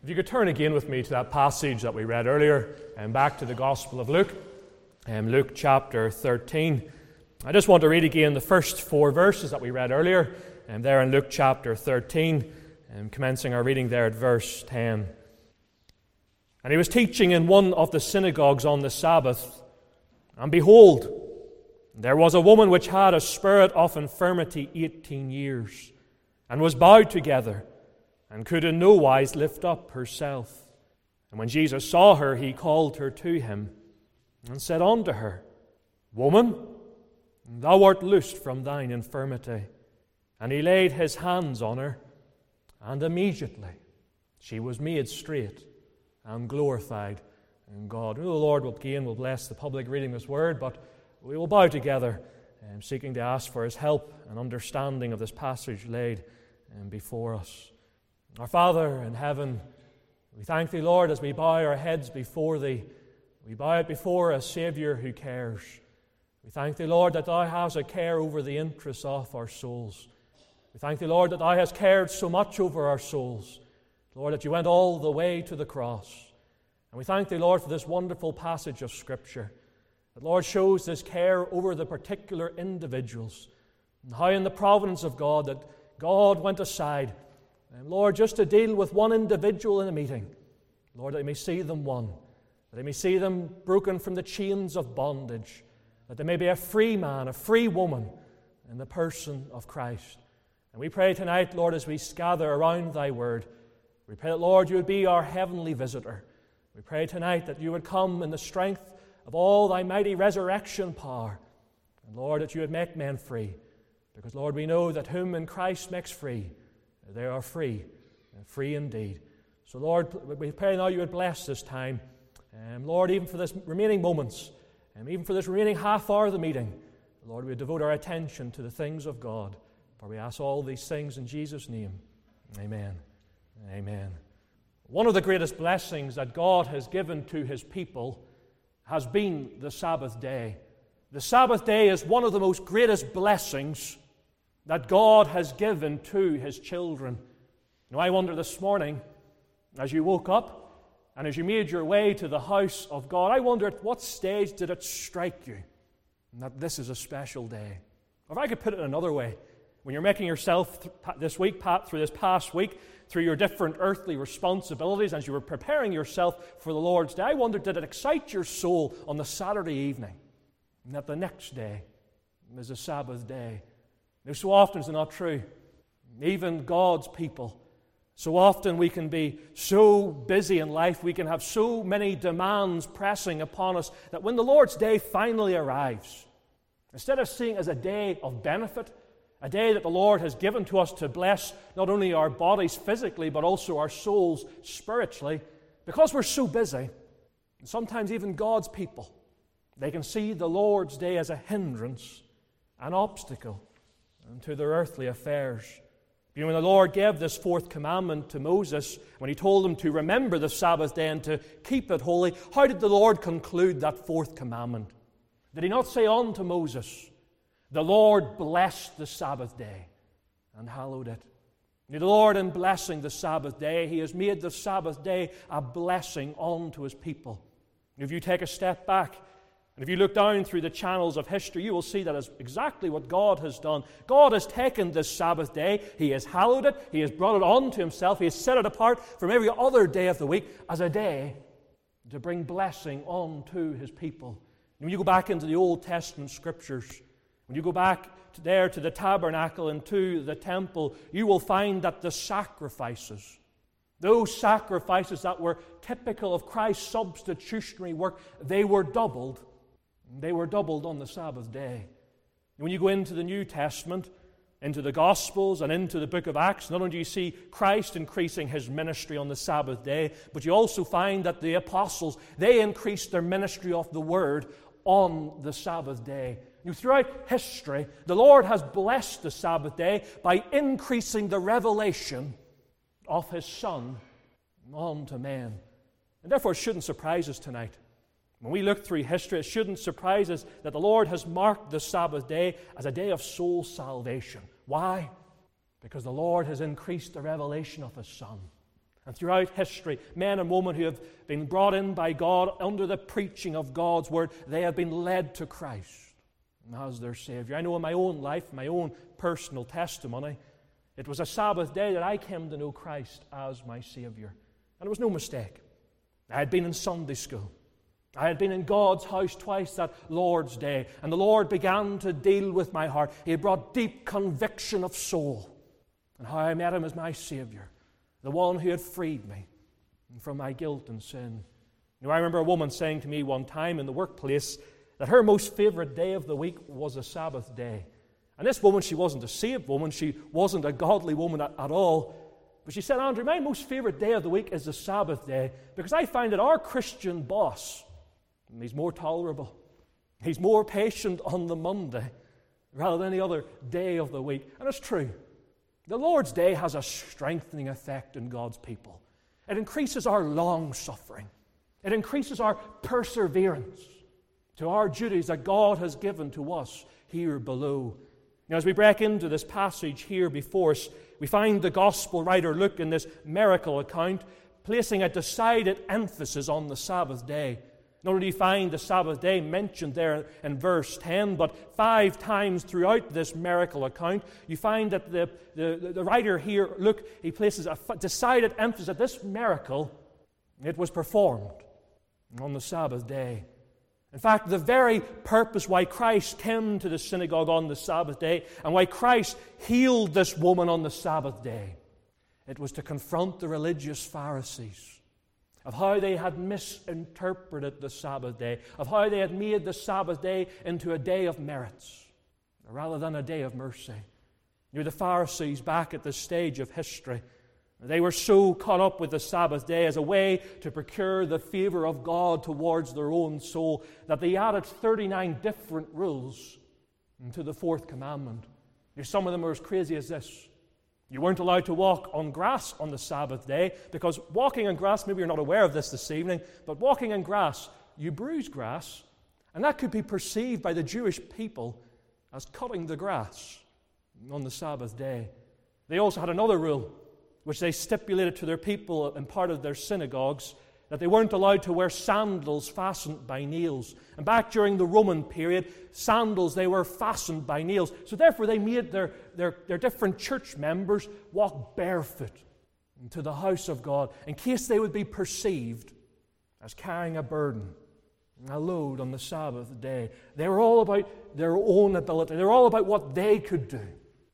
If you could turn again with me to that passage that we read earlier, and back to the Gospel of Luke, Luke chapter 13. I just want to read again the first 4 verses that we read earlier, and there in Luke chapter 13, commencing our reading there at verse 10. And he was teaching in one of the synagogues on the Sabbath, and behold, there was a woman which had a spirit of infirmity 18 years, and was bowed together, and could in no wise lift up herself. And when Jesus saw her, he called her to him, and said unto her, Woman, thou art loosed from thine infirmity. And he laid his hands on her, and immediately she was made straight and glorified in God. The Lord will bless the public reading this word, but we will bow together, seeking to ask for his help and understanding of this passage laid before us. Our Father in heaven, we thank Thee, Lord, as we bow our heads before Thee. We bow it before a Saviour who cares. We thank Thee, Lord, that Thou hast a care over the interests of our souls. We thank Thee, Lord, that Thou hast cared so much over our souls. Lord, that You went all the way to the cross. And we thank Thee, Lord, for this wonderful passage of Scripture that, Lord, shows this care over the particular individuals, and how in the providence of God that God went aside, and Lord, just to deal with one individual in a meeting. Lord, that He may see them won, that He may see them broken from the chains of bondage, that they may be a free man, a free woman in the person of Christ. And we pray tonight, Lord, as we gather around Thy Word, we pray that, Lord, You would be our heavenly visitor. We pray tonight that You would come in the strength of all Thy mighty resurrection power. And, Lord, that You would make men free. Because, Lord, we know that whom in Christ makes free, they are free, and free indeed. So, Lord, we pray now You would bless this time. Lord, even for this remaining moments, and even for this remaining half hour of the meeting, Lord, we devote our attention to the things of God. For we ask all these things in Jesus' name. Amen. Amen. One of the greatest blessings that God has given to His people has been the Sabbath day. The Sabbath day is one of the most greatest blessings that God has given to His children. Now, I wonder this morning, as you woke up and as you made your way to the house of God, I wonder at what stage did it strike you that this is a special day? Or if I could put it another way, when you're making yourself this week, through this past week, through your different earthly responsibilities, as you were preparing yourself for the Lord's Day, I wonder, did it excite your soul on the Saturday evening and that the next day is a Sabbath day? Now, so often is it not true? Even God's people, so often we can be so busy in life, we can have so many demands pressing upon us, that when the Lord's Day finally arrives, instead of seeing it as a day of benefit, a day that the Lord has given to us to bless not only our bodies physically, but also our souls spiritually, because we're so busy, and sometimes even God's people, they can see the Lord's Day as a hindrance, an obstacle to their earthly affairs. You know, when the Lord gave this 4th commandment to Moses, when He told him to remember the Sabbath day and to keep it holy, how did the Lord conclude that 4th commandment? Did He not say unto Moses, the Lord blessed the Sabbath day and hallowed it? The Lord, in blessing the Sabbath day, He has made the Sabbath day a blessing unto His people. If you take a step back, and if you look down through the channels of history, you will see that is exactly what God has done. God has taken this Sabbath day, He has hallowed it, He has brought it unto Himself, He has set it apart from every other day of the week as a day to bring blessing unto His people. And when you go back into the Old Testament Scriptures, when you go back to the tabernacle and to the temple, you will find that the sacrifices, those sacrifices that were typical of Christ's substitutionary work, they were doubled. They were doubled on the Sabbath day. And when you go into the New Testament, into the Gospels and into the book of Acts, not only do you see Christ increasing His ministry on the Sabbath day, but you also find that the apostles, they increased their ministry of the Word on the Sabbath day. Throughout history, the Lord has blessed the Sabbath day by increasing the revelation of His Son unto men. And therefore, it shouldn't surprise us tonight. When we look through history, it shouldn't surprise us that the Lord has marked the Sabbath day as a day of soul salvation. Why? Because the Lord has increased the revelation of His Son. And throughout history, men and women who have been brought in by God under the preaching of God's Word, they have been led to Christ as their Savior. I know in my own life, my own personal testimony, it was a Sabbath day that I came to know Christ as my Savior. And it was no mistake. I had been in Sunday school. I had been in God's house twice that Lord's Day, and the Lord began to deal with my heart. He brought deep conviction of soul, and how I met Him as my Savior, the one who had freed me from my guilt and sin. You know, I remember a woman saying to me one time in the workplace that her most favorite day of the week was a Sabbath day. And this woman, she wasn't a saved woman, she wasn't a godly woman at all. But she said, Andrew, my most favorite day of the week is the Sabbath day, because I find that our Christian boss, he's more tolerable, he's more patient on the Monday rather than any other day of the week. And it's true. The Lord's Day has a strengthening effect in God's people. It increases our long-suffering. It increases our perseverance to our duties that God has given to us here below. Now, as we break into this passage here before us, we find the Gospel writer Luke in this miracle account placing a decided emphasis on the Sabbath day. Not only do you find the Sabbath day mentioned there in verse 10, but 5 times throughout this miracle account, you find that the writer here, Luke, he places a decided emphasis that this miracle, it was performed on the Sabbath day. In fact, the very purpose why Christ came to the synagogue on the Sabbath day and why Christ healed this woman on the Sabbath day, it was to confront the religious Pharisees of how they had misinterpreted the Sabbath day, of how they had made the Sabbath day into a day of merits rather than a day of mercy. You know, the Pharisees back at this stage of history, they were so caught up with the Sabbath day as a way to procure the favor of God towards their own soul that they added 39 different rules to the 4th commandment. You know, some of them were as crazy as this. You weren't allowed to walk on grass on the Sabbath day, because walking on grass, maybe you're not aware of this evening, but walking on grass, you bruise grass, and that could be perceived by the Jewish people as cutting the grass on the Sabbath day. They also had another rule, which they stipulated to their people in part of their synagogues, that they weren't allowed to wear sandals fastened by nails. And back during the Roman period, sandals, they were fastened by nails. So therefore they made their different church members walk barefoot into the house of God in case they would be perceived as carrying a burden, a load on the Sabbath day. They were all about their own ability. They were all about what they could do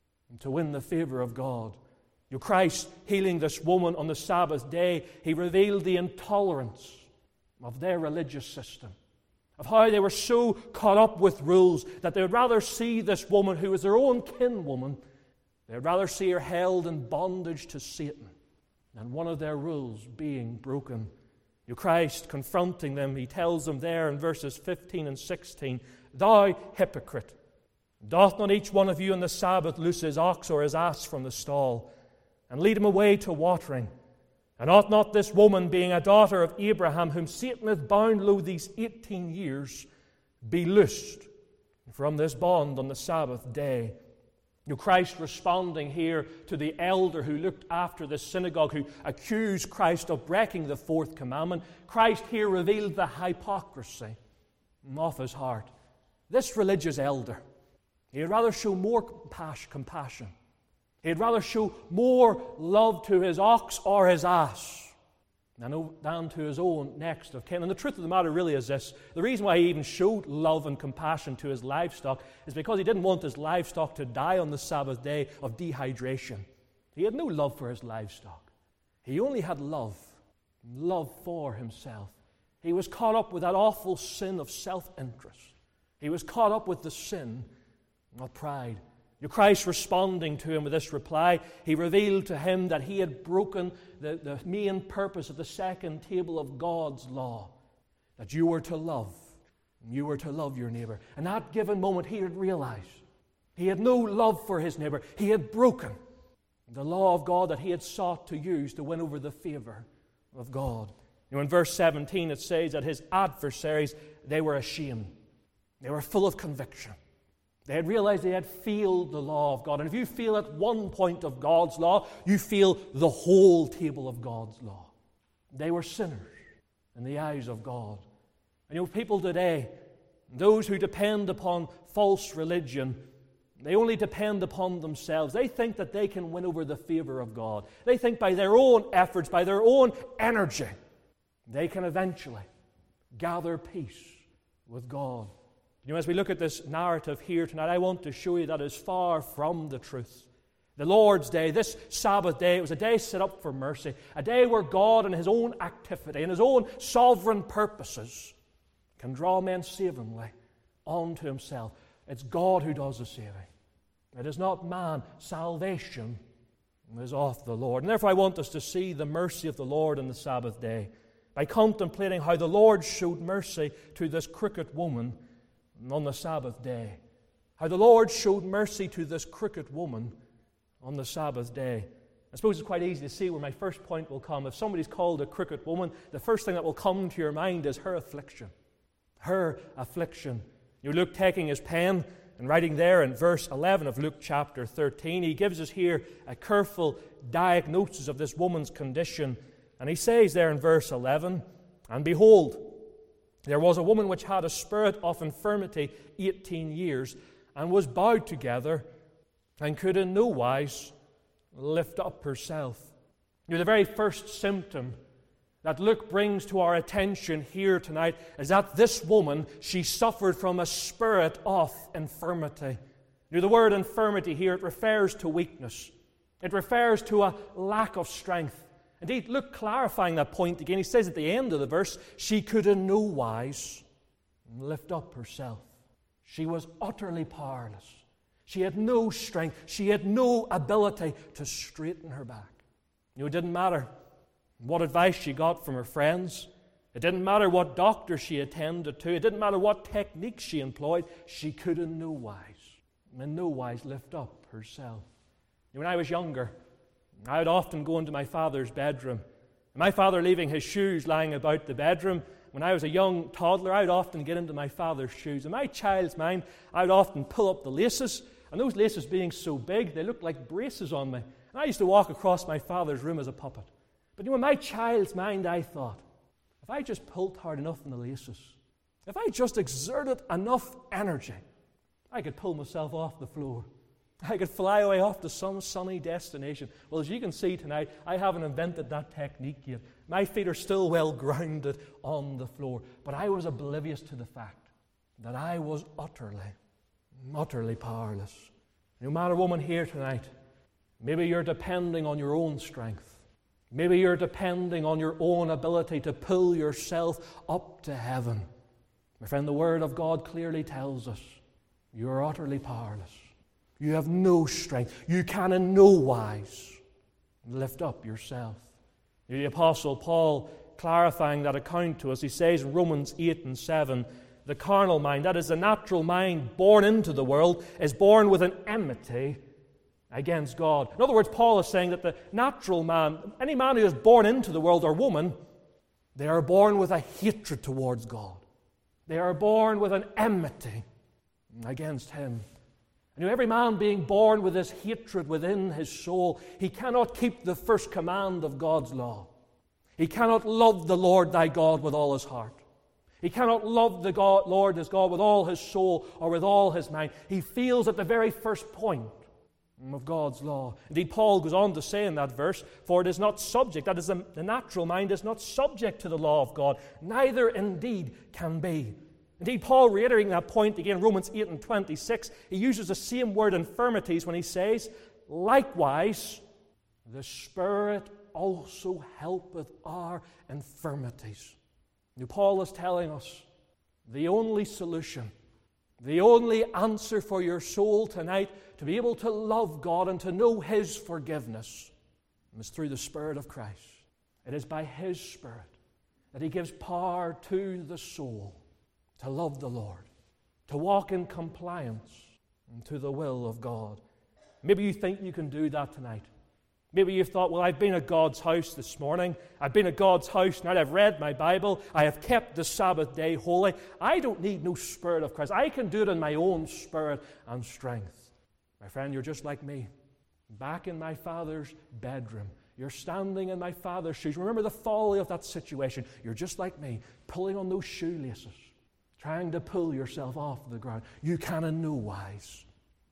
to win the favor of God. Christ healing this woman on the Sabbath day, He revealed the intolerance of their religious system, of how they were so caught up with rules that they would rather see this woman, who was their own kinwoman, they would rather see her held in bondage to Satan than one of their rules being broken. Christ confronting them, He tells them there in verses 15 and 16, "Thou hypocrite, doth not each one of you on the Sabbath loose his ox or his ass from the stall, and lead him away to watering? And ought not this woman, being a daughter of Abraham, whom Satan hath bound lo these 18 years, be loosed from this bond on the Sabbath day?" Christ responding here to the elder who looked after the synagogue, who accused Christ of breaking the 4th commandment, Christ here revealed the hypocrisy of his heart. This religious elder, he'd rather show more compassion. He'd rather show more love to his ox or his ass than to his own next of kin. And the truth of the matter really is this: the reason why he even showed love and compassion to his livestock is because he didn't want his livestock to die on the Sabbath day of dehydration. He had no love for his livestock. He only had love for himself. He was caught up with that awful sin of self-interest. He was caught up with the sin of pride. Christ responding to him with this reply, He revealed to him that he had broken the main purpose of the second table of God's law, that you were to love your neighbor. In that given moment, he had realized he had no love for his neighbor. He had broken the law of God that he had sought to use to win over the favor of God. In verse 17 it says that his adversaries, they were ashamed. They were full of conviction. They had realized they had failed the law of God. And if you fail at one point of God's law, you fail the whole table of God's law. They were sinners in the eyes of God. And people today, those who depend upon false religion, they only depend upon themselves. They think that they can win over the favor of God. They think by their own efforts, by their own energy, they can eventually gather peace with God. As we look at this narrative here tonight, I want to show you that is far from the truth. The Lord's Day, this Sabbath day, it was a day set up for mercy, a day where God in His own activity, in His own sovereign purposes, can draw men savingly onto Himself. It's God who does the saving. It is not man. Salvation is of the Lord. And therefore I want us to see the mercy of the Lord on the Sabbath day by contemplating how the Lord showed mercy to this crooked woman on the Sabbath day. How the Lord showed mercy to this crooked woman on the Sabbath day. I suppose it's quite easy to see where my first point will come. If somebody's called a crooked woman, the first thing that will come to your mind is her affliction. Her affliction. Luke taking his pen and writing there in verse 11 of Luke chapter 13, he gives us here a careful diagnosis of this woman's condition. And he says there in verse 11, "And behold, there was a woman which had a spirit of infirmity 18 years, and was bowed together, and could in no wise lift up herself." The very first symptom that Luke brings to our attention here tonight is that this woman, she suffered from a spirit of infirmity. The word infirmity here, it refers to weakness. It refers to a lack of strength. Indeed, Luke clarifying that point again, he says at the end of the verse, she could in no wise lift up herself. She was utterly powerless. She had no strength. She had no ability to straighten her back. It didn't matter what advice she got from her friends. It didn't matter what doctor she attended to. It didn't matter what techniques she employed. She could in no wise lift up herself. When I was younger, I would often go into my father's bedroom. My father leaving his shoes lying about the bedroom. When I was a young toddler, I would often get into my father's shoes. In my child's mind, I would often pull up the laces, and those laces being so big, they looked like braces on me. And I used to walk across my father's room as a puppet. But in my child's mind, I thought, if I just pulled hard enough on the laces, if I just exerted enough energy, I could pull myself off the floor. I could fly away off to some sunny destination. Well, as you can see tonight, I haven't invented that technique yet. My feet are still well grounded on the floor. But I was oblivious to the fact that I was utterly powerless. No matter, woman, here tonight, maybe you're depending on your own strength. Maybe you're depending on your own ability to pull yourself up to heaven. My friend, the Word of God clearly tells us you're utterly powerless. You have no strength. You can in no wise lift up yourself. The Apostle Paul, clarifying that account to us, he says in Romans 8 and 7, the carnal mind, that is the natural mind born into the world, is born with an enmity against God. In other words, Paul is saying that the natural man, any man who is born into the world or woman, they are born with a hatred towards God. They are born with an enmity against Him. Every man being born with this hatred within his soul, he cannot keep the first command of God's law. He cannot love the Lord thy God with all his heart. He cannot love the Lord his God with all his soul or with all his mind. He fails at the very first point of God's law. Indeed, Paul goes on to say in that verse, for it is not subject, that is the natural mind is not subject to the law of God, neither indeed can be. Indeed, Paul, reiterating that point again, Romans 8 and 26, he uses the same word infirmities when he says, likewise, the Spirit also helpeth our infirmities. Now, Paul is telling us the only solution, the only answer for your soul tonight to be able to love God and to know His forgiveness is through the Spirit of Christ. It is by His Spirit that He gives power to the soul to love the Lord, to walk in compliance to the will of God. Maybe you think you can do that tonight. Maybe you've thought, well, I've been at God's house this morning. I've been at God's house now. I've read my Bible. I have kept the Sabbath day holy. I don't need no Spirit of Christ. I can do it in my own spirit and strength. My friend, you're just like me. Back in my Father's bedroom. You're standing in my Father's shoes. Remember the folly of that situation. You're just like me, pulling on those shoelaces, trying to pull yourself off the ground. You can in no wise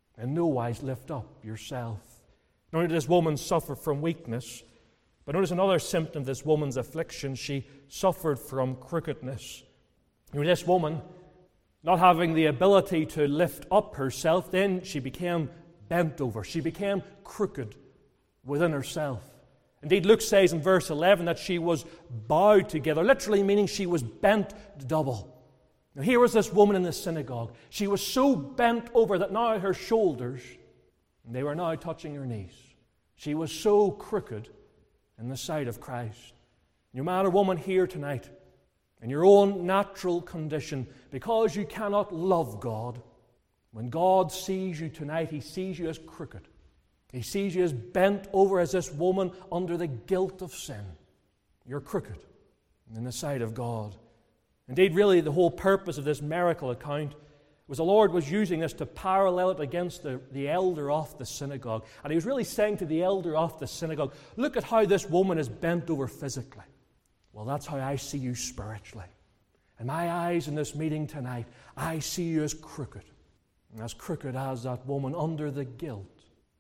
lift up yourself. Not only did this woman suffer from weakness, but notice another symptom of this woman's affliction. She suffered from crookedness. This woman, not having the ability to lift up herself, then she became bent over. She became crooked within herself. Indeed, Luke says in verse 11 that she was bowed together, literally meaning she was bent double. Now, here was this woman in the synagogue. She was so bent over that now her shoulders, they were now touching her knees. She was so crooked in the sight of Christ. You man or woman here tonight, in your own natural condition, because you cannot love God, when God sees you tonight, He sees you as crooked. He sees you as bent over as this woman under the guilt of sin. You're crooked in the sight of God. Indeed, really, the whole purpose of this miracle account was the Lord was using this to parallel it against the elder of the synagogue. And He was really saying to the elder of the synagogue, look at how this woman is bent over physically. Well, that's how I see you spiritually. In my eyes in this meeting tonight, I see you as crooked. And as crooked as that woman under the guilt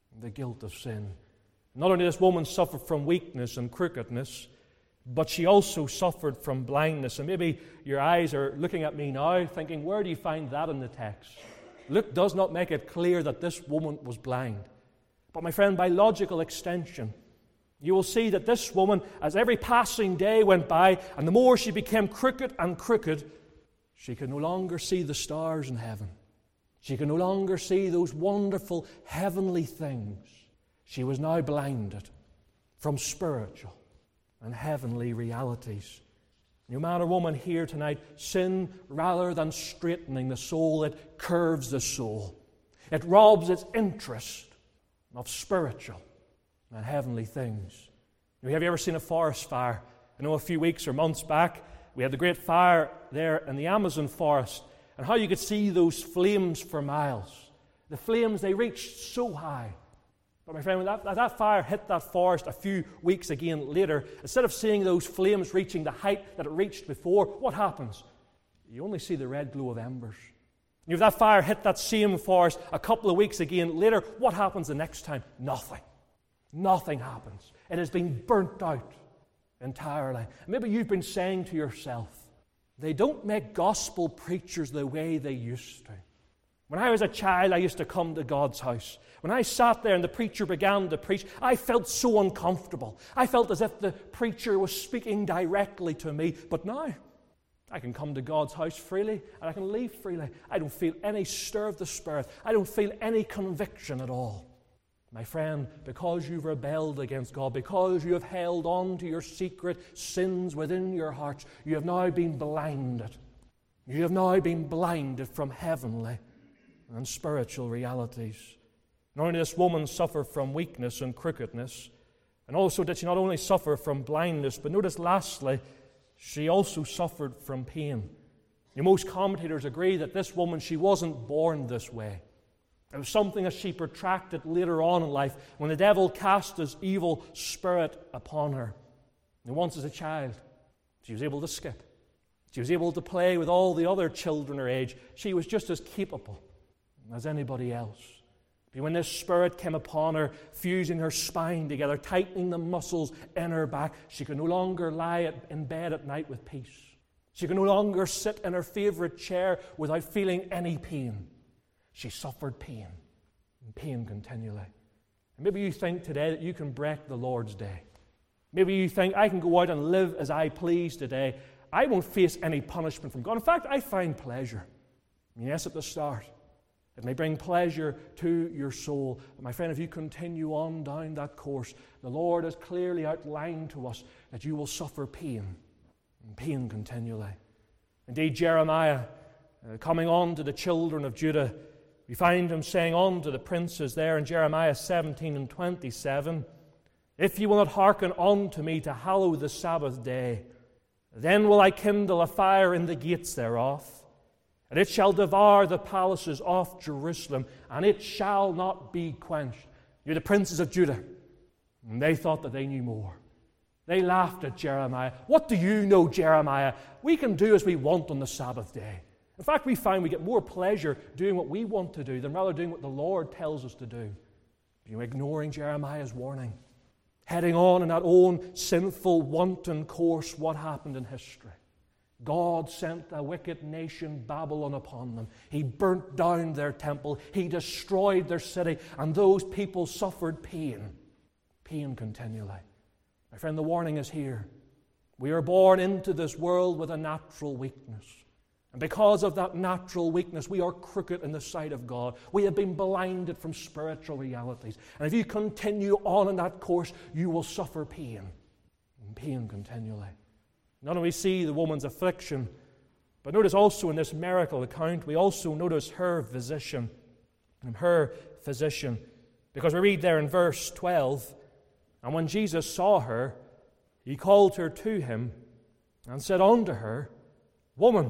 of sin. Not only did this woman suffer from weakness and crookedness, but she also suffered from blindness. And maybe your eyes are looking at me now thinking, where do you find that in the text? Luke does not make it clear that this woman was blind. But my friend, by logical extension, you will see that this woman, as every passing day went by, and the more she became crooked and crooked, she could no longer see the stars in heaven. She could no longer see those wonderful heavenly things. She was now blinded from spiritual and heavenly realities. You man or woman here tonight, sin, rather than straightening the soul, it curves the soul. It robs its interest of spiritual and heavenly things. Have you ever seen a forest fire? I know a few weeks or months back, we had the great fire there in the Amazon forest, and how you could see those flames for miles. The flames, they reached so high. But my friend, when that fire hit that forest a few weeks again later, instead of seeing those flames reaching the height that it reached before, what happens? You only see the red glow of embers. And if that fire hit that same forest a couple of weeks again later, what happens the next time? Nothing. Nothing happens. It has been burnt out entirely. Maybe you've been saying to yourself, they don't make gospel preachers the way they used to. When I was a child, I used to come to God's house. When I sat there and the preacher began to preach, I felt so uncomfortable. I felt as if the preacher was speaking directly to me. But now, I can come to God's house freely and I can leave freely. I don't feel any stir of the Spirit. I don't feel any conviction at all. My friend, because you've rebelled against God, because you have held on to your secret sins within your hearts, you have now been blinded. You have now been blinded from heavenly and spiritual realities. Not only did this woman suffer from weakness and crookedness, and also did she not only suffer from blindness, but notice lastly, she also suffered from pain. Most commentators agree that this woman, she wasn't born this way. It was something that she protracted later on in life when the devil cast his evil spirit upon her. And once as a child, she was able to skip. She was able to play with all the other children her age. She was just as capable as anybody else. But when this spirit came upon her, fusing her spine together, tightening the muscles in her back, she could no longer lie in bed at night with peace. She could no longer sit in her favorite chair without feeling any pain. She suffered pain, and pain continually. And maybe you think today that you can break the Lord's day. Maybe you think, I can go out and live as I please today. I won't face any punishment from God. In fact, I find pleasure. Yes, at the start. It may bring pleasure to your soul. But my friend, if you continue on down that course, the Lord has clearly outlined to us that you will suffer pain, and pain continually. Indeed, Jeremiah, coming on to the children of Judah, we find him saying on to the princes there in Jeremiah 17 and 27, if ye will not hearken unto me to hallow the Sabbath day, then will I kindle a fire in the gates thereof, and it shall devour the palaces of Jerusalem, and it shall not be quenched. You're the princes of Judah. And they thought that they knew more. They laughed at Jeremiah. What do you know, Jeremiah? We can do as we want on the Sabbath day. In fact, we find we get more pleasure doing what we want to do than rather doing what the Lord tells us to do. You're ignoring Jeremiah's warning. Heading on in that own sinful, wanton course, what happened in history? God sent a wicked nation, Babylon, upon them. He burnt down their temple. He destroyed their city. And those people suffered pain. Pain continually. My friend, the warning is here. We are born into this world with a natural weakness. And because of that natural weakness, we are crooked in the sight of God. We have been blinded from spiritual realities. And if you continue on in that course, you will suffer pain. And pain continually. Not only see the woman's affliction, but notice also in this miracle account, we also notice her physician. Because we read there in verse 12, and when Jesus saw her, he called her to him and said unto her, Woman,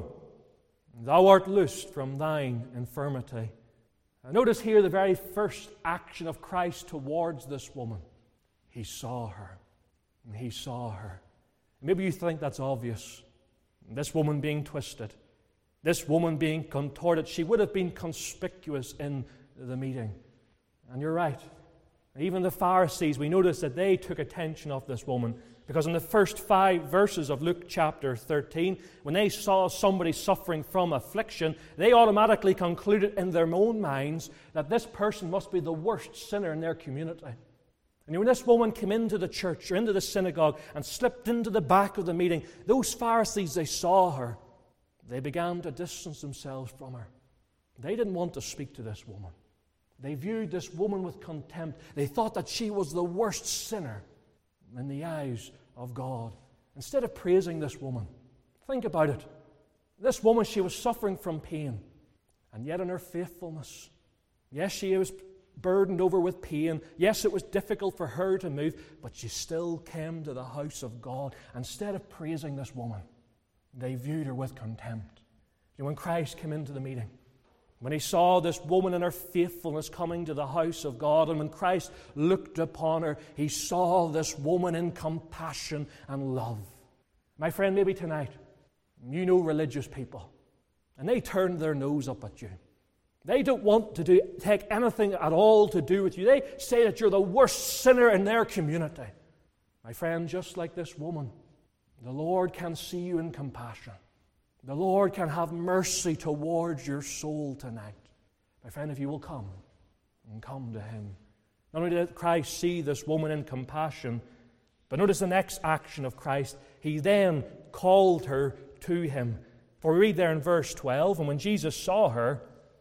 thou art loosed from thine infirmity. Now notice here the very first action of Christ towards this woman. He saw her. And he saw her. Maybe you think that's obvious. This woman being twisted. This woman being contorted. She would have been conspicuous in the meeting. And you're right. Even the Pharisees, we notice that they took attention of this woman. Because in the first 5 verses of Luke chapter 13, when they saw somebody suffering from affliction, they automatically concluded in their own minds that this person must be the worst sinner in their community. And when this woman came into the church or into the synagogue and slipped into the back of the meeting, those Pharisees, they saw her. They began to distance themselves from her. They didn't want to speak to this woman. They viewed this woman with contempt. They thought that she was the worst sinner in the eyes of God. Instead of praising this woman, think about it. This woman, she was suffering from pain. And yet in her faithfulness, yes, she was burdened over with pain. Yes, it was difficult for her to move, but she still came to the house of God. Instead of praising this woman, they viewed her with contempt. You know, when Christ came into the meeting, when he saw this woman in her faithfulness coming to the house of God, and when Christ looked upon her, he saw this woman in compassion and love. My friend, maybe tonight, you know religious people, and they turn their nose up at you. They don't want to take anything at all to do with you. They say that you're the worst sinner in their community. My friend, just like this woman, the Lord can see you in compassion. The Lord can have mercy towards your soul tonight. My friend, if you will come and come to him. Not only did Christ see this woman in compassion, but notice the next action of Christ. He then called her to him. For we read there in verse 12, and when Jesus saw her,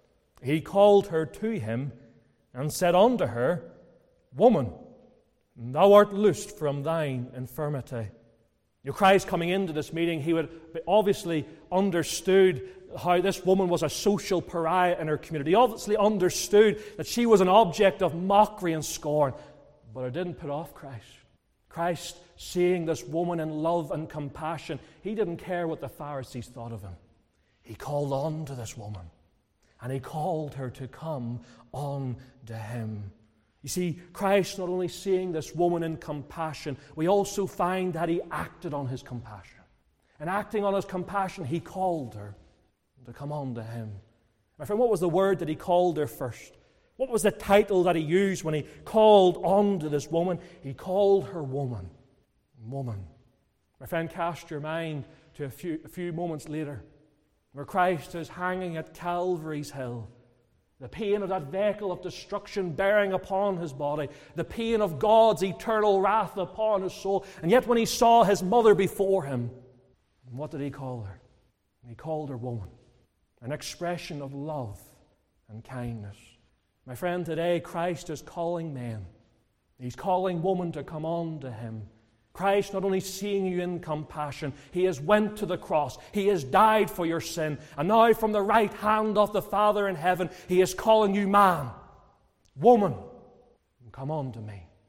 he called her to him and said unto her, Woman, thou art loosed from thine infirmity. You know, Christ coming into this meeting, he would obviously understood how this woman was a social pariah in her community. He obviously understood that she was an object of mockery and scorn. But it didn't put off Christ. Christ, seeing this woman in love and compassion, he didn't care what the Pharisees thought of him. He called on to this woman. And he called her to come on to him. You see, Christ not only seeing this woman in compassion, we also find that he acted on his compassion. And acting on his compassion, he called her to come on to him. My friend, what was the word that he called her first? What was the title that he used when he called on to this woman? He called her woman. Woman. My friend, cast your mind to a few moments later, where Christ is hanging at Calvary's hill. The pain of that vehicle of destruction bearing upon his body. The pain of God's eternal wrath upon his soul. And yet when he saw his mother before him, what did he call her? He called her woman. An expression of love and kindness. My friend, today Christ is calling men. He's calling women to come on to him. Christ not only seeing you in compassion, he has went to the cross. He has died for your sin. And now from the right hand of the Father in heaven, he is calling you man, woman, come on to me.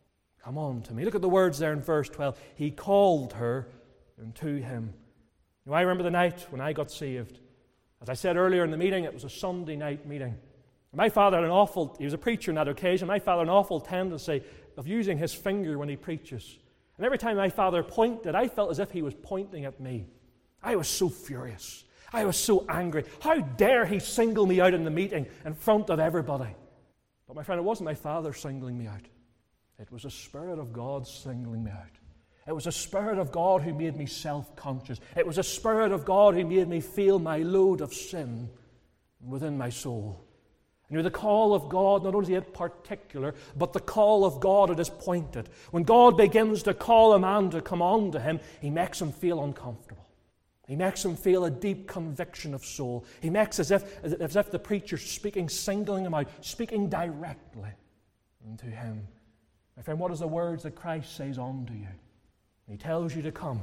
Come unto me. Look at the words there in verse 12. He called her unto him. You know, I remember the night when I got saved. As I said earlier in the meeting, it was a Sunday night meeting. My father had he was a preacher on that occasion. My father had an awful tendency of using his finger when he preaches. And every time my father pointed, I felt as if he was pointing at me. I was so furious. I was so angry. How dare he single me out in the meeting in front of everybody? But my friend, it wasn't my father singling me out. It was the Spirit of God singling me out. It was the Spirit of God who made me self-conscious. It was the Spirit of God who made me feel my load of sin within my soul. And you know, the call of God, not only is it particular, but the call of God, it is pointed. When God begins to call a man to come on to him, he makes him feel uncomfortable. He makes him feel a deep conviction of soul. He makes as if the preacher's speaking, singling him out, speaking directly unto him. My friend, what is the words that Christ says unto you? He tells you to come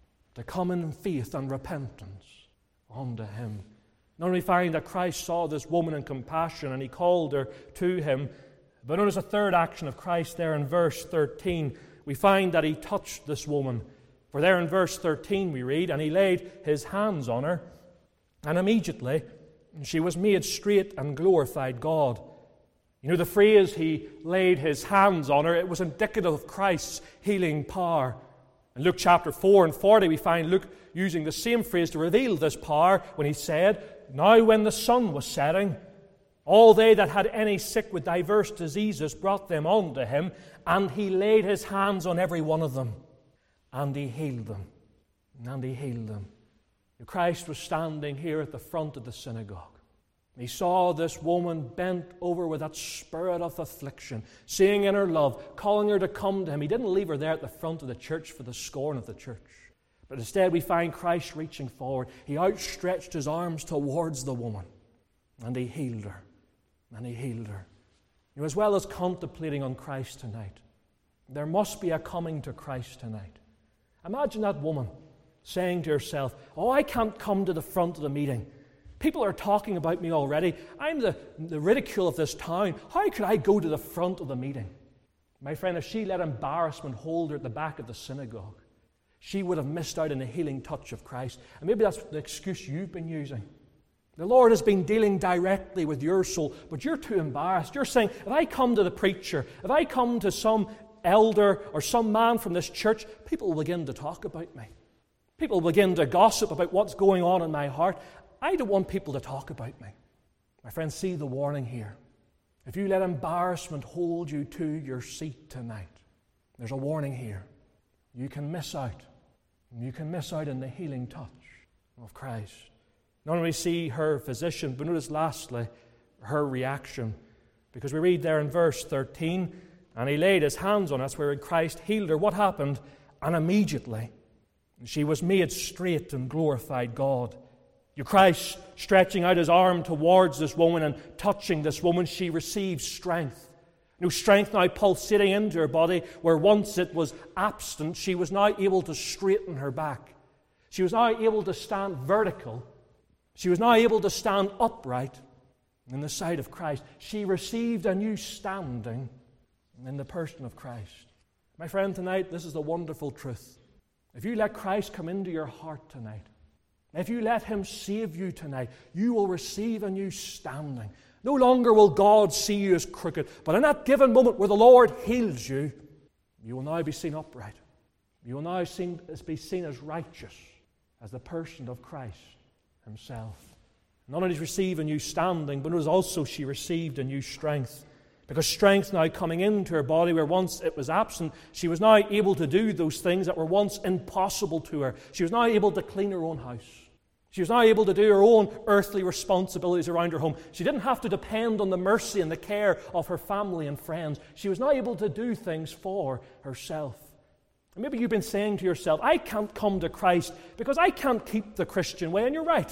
in faith and repentance unto him. Not only find that Christ saw this woman in compassion and he called her to him, but notice a third action of Christ there in verse 13. We find that he touched this woman. For there in verse 13 we read, and he laid his hands on her, and immediately she was made straight and glorified God. You know, the phrase, he laid his hands on her, it was indicative of Christ's healing power. In Luke chapter 4 and 40, we find Luke using the same phrase to reveal this power when he said, now when the sun was setting, all they that had any sick with diverse diseases brought them unto him, and he laid his hands on every one of them, and he healed them. And he healed them. Christ was standing here at the front of the synagogue. He saw this woman bent over with that spirit of affliction, seeing in her love, calling her to come to him. He didn't leave her there at the front of the church for the scorn of the church. But instead we find Christ reaching forward. He outstretched his arms towards the woman, and he healed her. And he healed her. You know, as well as contemplating on Christ tonight, there must be a coming to Christ tonight. Imagine that woman saying to herself, oh, I can't come to the front of the meeting. People are talking about me already. I'm the ridicule of this town. How could I go to the front of the meeting? My friend, if she let embarrassment hold her at the back of the synagogue, she would have missed out on the healing touch of Christ. And maybe that's the excuse you've been using. The Lord has been dealing directly with your soul, but you're too embarrassed. You're saying, if I come to the preacher, if I come to some elder or some man from this church, people will begin to talk about me. People will begin to gossip about what's going on in my heart. I don't want people to talk about me. My friends, see the warning here. If you let embarrassment hold you to your seat tonight, there's a warning here. You can miss out. You can miss out on the healing touch of Christ. Not only see her physician, but notice lastly her reaction. Because we read there in verse 13, and he laid his hands on us where Christ healed her. What happened? And immediately she was made straight and glorified God. Christ stretching out his arm towards this woman and touching this woman, she received strength. No strength now pulsating into her body, where once it was absent. She was now able to straighten her back. She was now able to stand vertical. She was now able to stand upright in the sight of Christ. She received a new standing in the person of Christ. My friend, tonight, this is the wonderful truth. If you let Christ come into your heart tonight, if you let him save you tonight, you will receive a new standing. No longer will God see you as crooked, but in that given moment where the Lord heals you, you will now be seen upright. You will now be seen as righteous as the person of Christ himself. Not only did she receive a new standing, but it was also she received a new strength. Because strength now coming into her body where once it was absent, she was now able to do those things that were once impossible to her. She was now able to clean her own house. She was now able to do her own earthly responsibilities around her home. She didn't have to depend on the mercy and the care of her family and friends. She was now able to do things for herself. And maybe you've been saying to yourself, I can't come to Christ because I can't keep the Christian way. And you're right.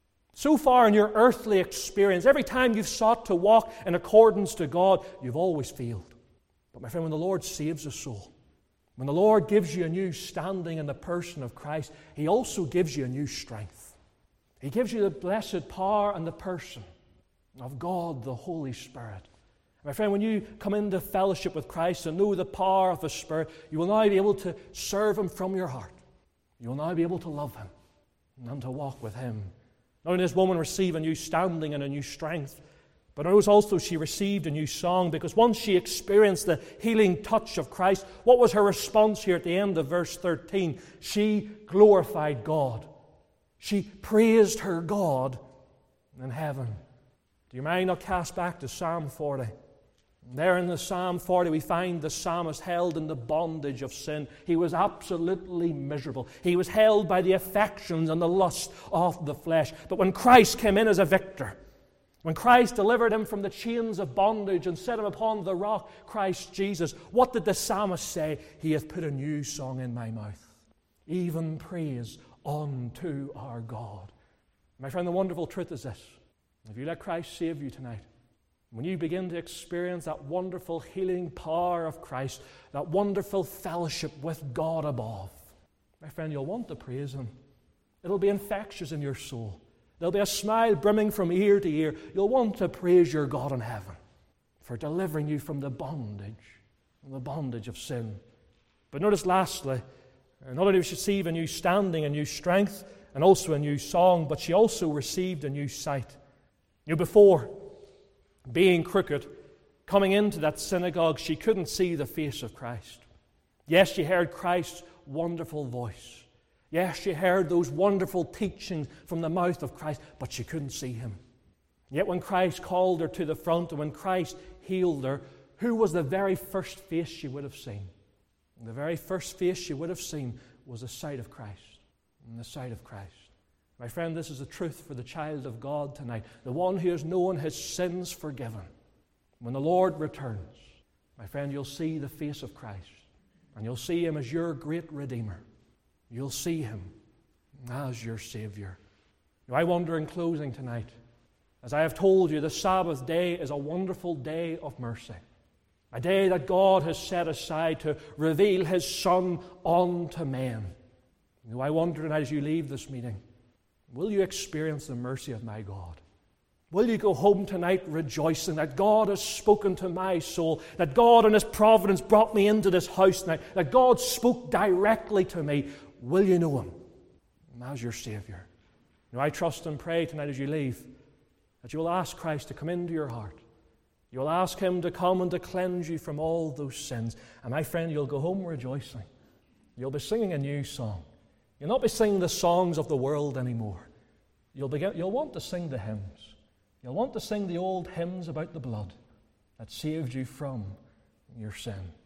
So far in your earthly experience, every time you've sought to walk in accordance to God, you've always failed. But my friend, when the Lord saves a soul, when the Lord gives you a new standing in the person of Christ, he also gives you a new strength. He gives you the blessed power and the person of God, the Holy Spirit. My friend, when you come into fellowship with Christ and know the power of His Spirit, you will now be able to serve Him from your heart. You will now be able to love Him and to walk with Him. Not only does this woman receive a new standing and a new strength, but notice also she received a new song, because once she experienced the healing touch of Christ, what was her response here at the end of verse 13? She glorified God. She praised her God in heaven. Do your mind not cast back to Psalm 40? There in the Psalm 40 we find the psalmist held in the bondage of sin. He was absolutely miserable. He was held by the affections and the lust of the flesh. But when Christ came in as a victor, when Christ delivered him from the chains of bondage and set him upon the rock, Christ Jesus, what did the psalmist say? He hath put a new song in my mouth, even praise unto our God. My friend, the wonderful truth is this. If you let Christ save you tonight, when you begin to experience that wonderful healing power of Christ, that wonderful fellowship with God above, my friend, you'll want to praise Him. It'll be infectious in your soul. There'll be a smile brimming from ear to ear. You'll want to praise your God in heaven for delivering you from the bondage of sin. But notice lastly, not only did she receive a new standing, a new strength, and also a new song, but she also received a new sight. You know, before, being crooked, coming into that synagogue, she couldn't see the face of Christ. Yes, she heard Christ's wonderful voice. Yes, she heard those wonderful teachings from the mouth of Christ, but she couldn't see Him. Yet when Christ called her to the front and when Christ healed her, who was the very first face she would have seen? And the very first face she would have seen was the sight of Christ. And the sight of Christ. My friend, this is the truth for the child of God tonight, the one who has known his sins forgiven. When the Lord returns, my friend, you'll see the face of Christ, and you'll see Him as your great Redeemer. You'll see Him as your Savior. Now, I wonder in closing tonight, as I have told you, the Sabbath day is a wonderful day of mercy, a day that God has set aside to reveal His Son unto men. Now, I wonder tonight as you leave this meeting, will you experience the mercy of my God? Will you go home tonight rejoicing that God has spoken to my soul, that God in His providence brought me into this house tonight, that God spoke directly to me? Will you know Him as your Savior? Now, I trust and pray tonight as you leave that you will ask Christ to come into your heart. You will ask Him to come and to cleanse you from all those sins. And my friend, you'll go home rejoicing. You'll be singing a new song. You'll not be singing the songs of the world anymore. You'll want to sing the hymns. You'll want to sing the old hymns about the blood that saved you from your sin.